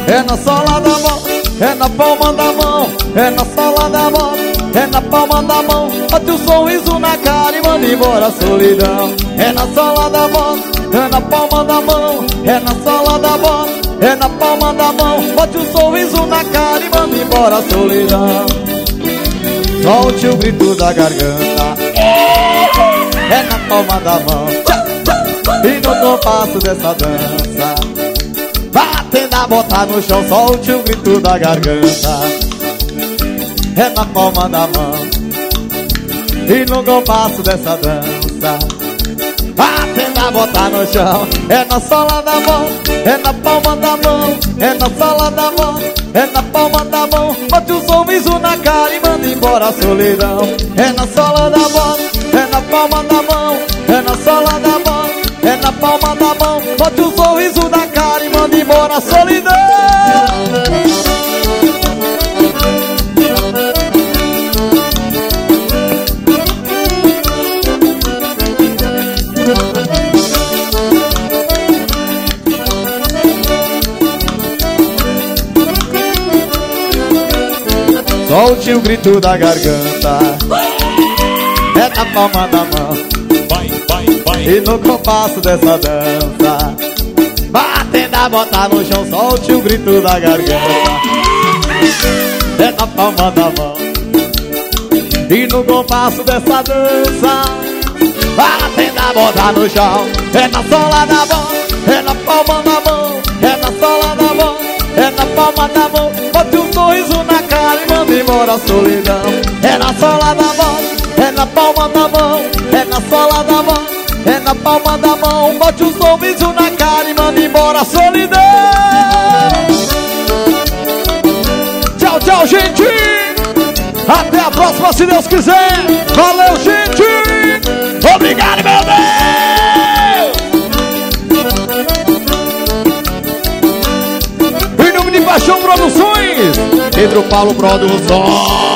é na sola da mão, é na palma da mão, é na sola da mão, é na palma da mão. Bote um sorriso na cara e manda embora a solidão. É na sola da mão, é na palma da mão, é na sola da mão, é na palma da mão. Bote um sorriso na cara e manda embora a solidão. Solte o grito da garganta, é na palma da mão, e no compasso dessa dança, batendo a bota no chão. Solte o grito da garganta, é na palma da mão, e no compasso dessa dança, batendo a bota no chão. É na sola da mão, é na palma da mão, é na sola da mão, é na palma da mão. Bote um sorriso na cara e manda embora a solidão. É na sola da mão, é na palma da mão, é na sola da mão, é na palma da mão. Bote um sorriso na cara e manda embora a solidão. Solte o grito da garganta, é na palma da mão, e no compasso dessa dança, batendo a bota no chão. Solte o grito da garganta, é na palma da mão, e no compasso dessa dança, batendo a bota no chão. É na sola da mão, é na palma da mão, é na sola da mão, é na palma da mão. Bote um sorriso na cara e manda embora a solidão. É na sola da mão, é na palma da mão, é na sola da mão, é na palma da mão. Bote um sorriso na cara e manda embora a solidão. Tchau, tchau, gente. Até a próxima, se Deus quiser. Valeu, gente. Obrigado, meu Deus. Em nome de Paixão Produções, Pedro Paulo Produções.